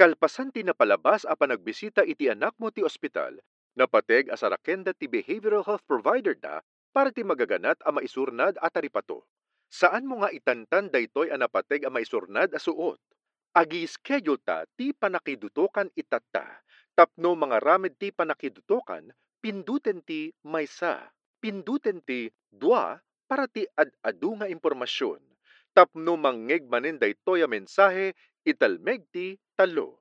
Kalpasan ti napalabas a panagbisita iti anak mo ti ospital, napateg a sarakenda ti behavioral health provider da para ti magaganat a maisurnad a taripato. Saan mo nga itantan daytoy a napateg a maisurnad a suot? Agi-schedule ta ti panakidutokan itatta. Tapno mga ramid ti panakidutokan, pinduten ti maysa. Pinduten ti dua para ti ad-adu nga impormasyon. Tapno mangngeg manen daytoy a mensahe, italmeg ti talo.